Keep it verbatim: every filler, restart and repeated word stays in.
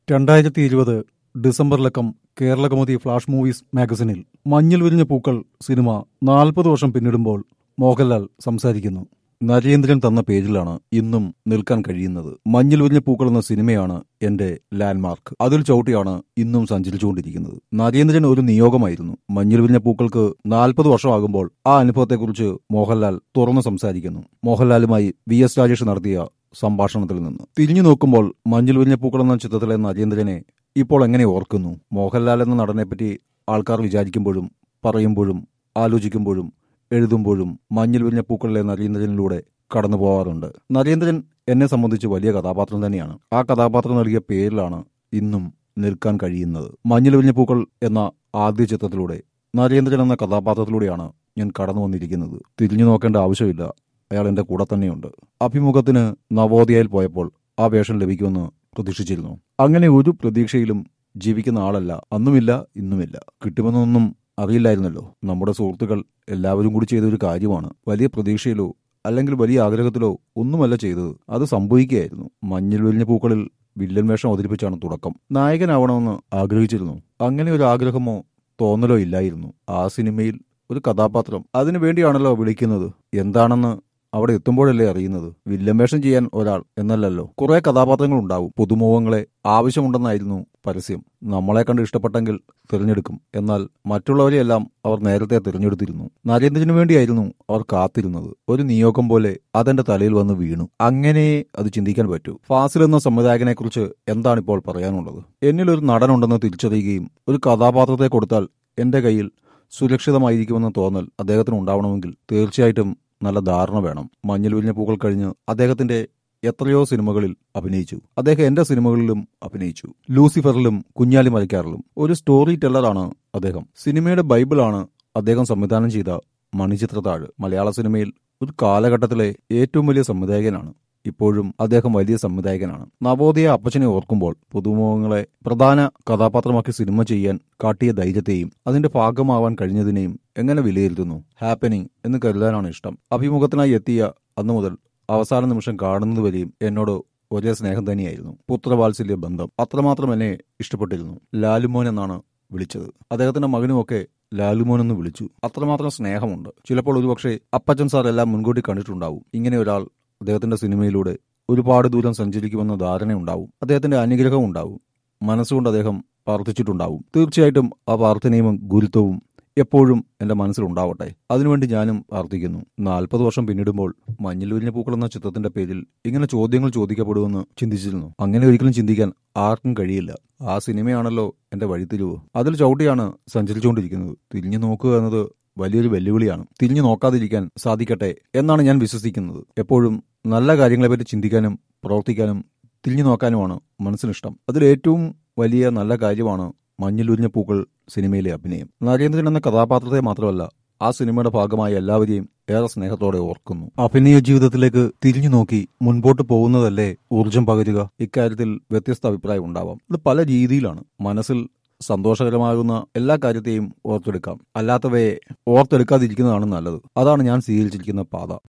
രണ്ടായിരത്തി ഇരുപത് ഡിസംബറിലക്കം കേരളകൗമുദി ഫ്ലാഷ് മൂവീസ് മാഗസിനിൽ മഞ്ഞിൽ വിരിഞ്ഞ പൂക്കൾ സിനിമ നാൽപ്പത് വർഷം പിന്നിടുമ്പോൾ മോഹൻലാൽ സംസാരിക്കുന്നു. നരേന്ദ്രൻ തന്ന പേജിലാണ് ഇന്നും നിൽക്കാൻ കഴിയുന്നത്. മഞ്ഞിൽ വിരിഞ്ഞ പൂക്കൾ എന്ന സിനിമയാണ് എന്റെ ലാൻഡ്മാർക്ക്. അതിൽ ചവിട്ടിയാണ് ഇന്നും സഞ്ചരിച്ചുകൊണ്ടിരിക്കുന്നത്. നരേന്ദ്രൻ ഒരു നിയോഗമായിരുന്നു. മഞ്ഞിൽ വിരിഞ്ഞ പൂക്കൾക്ക് നാൽപ്പത് വർഷമാകുമ്പോൾ ആ അനുഭവത്തെക്കുറിച്ച് മോഹൻലാൽ തുറന്നു സംസാരിക്കുന്നു. മോഹൻലാലുമായി വി എസ് രാജേഷ് നടത്തിയ സംഭാഷണത്തിൽ നിന്ന് തിരിഞ്ഞു നോക്കുമ്പോൾ മഞ്ഞിൽ വിരിഞ്ഞ പൂക്കൾ എന്ന ചിത്രത്തിലെ നരേന്ദ്രനെ ഇപ്പോൾ എങ്ങനെ ഓർക്കുന്നു? മോഹൻലാൽ എന്ന നടനെപ്പറ്റി ആൾക്കാർ വിചാരിക്കുമ്പോഴും പറയുമ്പോഴും ആലോചിക്കുമ്പോഴും എഴുതുമ്പോഴും മഞ്ഞിൽ വിരിഞ്ഞ പൂക്കളിലെ നരേന്ദ്രനിലൂടെ കടന്നു പോവാറുണ്ട്. നരേന്ദ്രൻ എന്നെ സംബന്ധിച്ച് വലിയ കഥാപാത്രം തന്നെയാണ്. ആ കഥാപാത്രം നൽകിയ പേരിലാണ് ഇന്നും നിൽക്കാൻ കഴിയുന്നത്. മഞ്ഞിൽ വിരിഞ്ഞ പൂക്കൾ എന്ന ആദ്യ ചിത്രത്തിലൂടെ നരേന്ദ്രൻ എന്ന കഥാപാത്രത്തിലൂടെയാണ് ഞാൻ കടന്നു വന്നിരിക്കുന്നത്. തിരിഞ്ഞു നോക്കേണ്ട ആവശ്യമില്ല, അയാൾ എന്റെ കൂടെ തന്നെയുണ്ട്. അഭിമുഖത്തിന് നവോദയയിൽ പോയപ്പോൾ ആ വേഷം ലഭിക്കുമെന്ന് പ്രതീക്ഷിച്ചിരുന്നു. അങ്ങനെ ഒരു പ്രതീക്ഷയിലും ജീവിക്കുന്ന ആളല്ല. അന്നുമില്ല, ഇന്നുമില്ല. കിട്ടുമെന്നൊന്നും അറിയില്ലായിരുന്നല്ലോ. നമ്മുടെ സുഹൃത്തുക്കൾ എല്ലാവരും കൂടി ചെയ്ത ഒരു കാര്യമാണ്. വലിയ പ്രതീക്ഷയിലോ അല്ലെങ്കിൽ വലിയ ആഗ്രഹത്തിലോ ഒന്നുമല്ല ചെയ്തത്, അത് സംഭവിക്കുകയായിരുന്നു. മഞ്ഞിൽ വിരിഞ്ഞ പൂക്കളിൽ വില്ലൻ വേഷം അവതരിപ്പിച്ചാണ് തുടക്കം. നായകനാവണമെന്ന് ആഗ്രഹിച്ചിരുന്നു. അങ്ങനെ ഒരു ആഗ്രഹമോ തോന്നലോ ഇല്ലായിരുന്നു. ആ സിനിമയിൽ ഒരു കഥാപാത്രം, അതിനു വേണ്ടിയാണല്ലോ വിളിക്കുന്നത്. എന്താണെന്ന് അവിടെ എത്തുമ്പോഴല്ലേ അറിയുന്നത്. വില്ലൻ വേഷം ചെയ്യാൻ ഒരാൾ എന്നല്ലല്ലോ, കുറെ കഥാപാത്രങ്ങൾ ഉണ്ടാവും. പുതുമുഖങ്ങളെ ആവശ്യമുണ്ടെന്നായിരുന്നു പരസ്യം. നമ്മളെ കണ്ട് ഇഷ്ടപ്പെട്ടെങ്കിൽ തിരഞ്ഞെടുക്കും. എന്നാൽ മറ്റുള്ളവരെയെല്ലാം അവർ നേരത്തെ തിരഞ്ഞെടുത്തിരുന്നു. നരേന്ദ്രന് വേണ്ടിയായിരുന്നു അവർ കാത്തിരുന്നത്. ഒരു നിയോഗം പോലെ അതെന്റെ തലയിൽ വന്ന് വീണു. അങ്ങനെ അത് ചിന്തിക്കാൻ പറ്റൂ. ഫാസിൽ എന്ന സംവിധായകനെ കുറിച്ച് എന്താണിപ്പോൾ പറയാനുള്ളത്? എന്നിലൊരു നടനുണ്ടെന്ന് തിരിച്ചറിയുകയും ഒരു കഥാപാത്രത്തെ കൊടുത്താൽ എന്റെ കയ്യിൽ സുരക്ഷിതമായിരിക്കുമെന്ന തോന്നൽ അദ്ദേഹത്തിന് ഉണ്ടാവണമെങ്കിൽ തീർച്ചയായിട്ടും നല്ല ധാരണ വേണം. മഞ്ഞിൽ വിരിഞ്ഞ പൂക്കൾ കഴിഞ്ഞ് അദ്ദേഹത്തിന്റെ എത്രയോ സിനിമകളിൽ അഭിനയിച്ചു. അദ്ദേഹം എന്റെ സിനിമകളിലും അഭിനയിച്ചു. ലൂസിഫറിലും കുഞ്ഞാലി മരക്കാറിലും. ഒരു സ്റ്റോറി ടെല്ലറാണ് അദ്ദേഹം. സിനിമയുടെ ബൈബിളാണ് അദ്ദേഹം സംവിധാനം ചെയ്ത മണിച്ചിത്രത്താഴ്. മലയാള സിനിമയിൽ ഒരു കാലഘട്ടത്തിലെ ഏറ്റവും വലിയ സംവിധായകനാണ്. ഇപ്പോഴും അദ്ദേഹം വലിയ സംവിധായകനാണ്. നവോദയ അപ്പച്ചനെ ഓർക്കുമ്പോൾ പുതുമുഖങ്ങളെ പ്രധാന കഥാപാത്രമാക്കി സിനിമ ചെയ്യാൻ കാട്ടിയ ധൈര്യത്തെയും അതിന്റെ ഭാഗമാവാൻ കഴിഞ്ഞതിനെയും എങ്ങനെ വിലയിരുത്തുന്നു? ഹാപ്പനിങ് എന്ന് കരുതാനാണ് ഇഷ്ടം. അഭിമുഖത്തിനായി എത്തിയ അന്നു മുതൽ അവസാന നിമിഷം കാണുന്നതുവരെയും എന്നോട് ഒരേ സ്നേഹം തന്നെയായിരുന്നു. പുത്രവാത്സല്യ ബന്ധം. അത്രമാത്രം എന്നെ ഇഷ്ടപ്പെട്ടിരുന്നു. ലാലുമോൻ എന്നാണ് വിളിച്ചത്. അദ്ദേഹത്തിന്റെ മകനുമൊക്കെ ലാലുമോൻ എന്ന് വിളിച്ചു. അത്രമാത്രം സ്നേഹമുണ്ട്. ചിലപ്പോൾ ഒരുപക്ഷെ അപ്പച്ചൻ സാർ എല്ലാം മുൻകൂട്ടി കണ്ടിട്ടുണ്ടാവും. ഇങ്ങനെ ഒരാൾ അദ്ദേഹത്തിന്റെ സിനിമയിലൂടെ ഒരുപാട് ദൂരം സഞ്ചരിക്കുമെന്ന ധാരണയുണ്ടാവും. അദ്ദേഹത്തിന്റെ അനുഗ്രഹം ഉണ്ടാവും. മനസ്സുകൊണ്ട് അദ്ദേഹം പ്രാർത്ഥിച്ചിട്ടുണ്ടാവും. തീർച്ചയായിട്ടും ആ പ്രാർത്ഥനയും ഗുരുത്വവും എപ്പോഴും എന്റെ മനസ്സിലുണ്ടാവട്ടെ. അതിനുവേണ്ടി ഞാനും പ്രാർത്ഥിക്കുന്നു. നാൽപ്പത് വർഷം പിന്നിടുമ്പോൾ മഞ്ഞിൽ വിരിഞ്ഞ പൂക്കൾ എന്ന ചിത്രത്തിന്റെ പേരിൽ ഇങ്ങനെ ചോദ്യങ്ങൾ ചോദിക്കപ്പെടുമെന്ന് ചിന്തിച്ചിരുന്നു. അങ്ങനെ ഒരിക്കലും ചിന്തിക്കാൻ ആർക്കും കഴിയില്ല. ആ സിനിമയാണല്ലോ എന്റെ വഴിത്തിരിവ്. അതിൽ ചവിട്ടിയാണ് സഞ്ചരിച്ചുകൊണ്ടിരിക്കുന്നത്. തിരിഞ്ഞു നോക്കുക എന്നത് വലിയൊരു വെല്ലുവിളിയാണ്. തിരിഞ്ഞു നോക്കാതിരിക്കാൻ സാധിക്കട്ടെ എന്നാണ് ഞാൻ വിശ്വസിക്കുന്നത്. എപ്പോഴും നല്ല കാര്യങ്ങളെപ്പറ്റി ചിന്തിക്കാനും പ്രവർത്തിക്കാനും തിരിഞ്ഞു നോക്കാനുമാണ് മനസ്സിനിഷ്ടം. അതിലേറ്റവും വലിയ നല്ല കാര്യമാണ് മഞ്ഞിൽ വിരിഞ്ഞ പൂക്കൾ സിനിമയിലെ അഭിനയം. നരേന്ദ്രൻ എന്ന കഥാപാത്രത്തെ മാത്രമല്ല, ആ സിനിമയുടെ ഭാഗമായ എല്ലാവരെയും ഏറെ സ്നേഹത്തോടെ ഓർക്കുന്നു. അഭിനയ ജീവിതത്തിലേക്ക് തിരിഞ്ഞു നോക്കി മുൻപോട്ട് പോകുന്നതല്ലേ ഊർജം പകരുക? ഇക്കാര്യത്തിൽ വ്യത്യസ്ത അഭിപ്രായം ഉണ്ടാവാം. ഇത് പല രീതിയിലാണ്. മനസ്സിൽ സന്തോഷകരമാകുന്ന എല്ലാ കാര്യത്തെയും ഓർത്തെടുക്കാം. അല്ലാത്തവയെ ഓർത്തെടുക്കാതിരിക്കുന്നതാണ് നല്ലത്. അതാണ് ഞാൻ സ്വീകരിച്ചിരിക്കുന്ന പാത.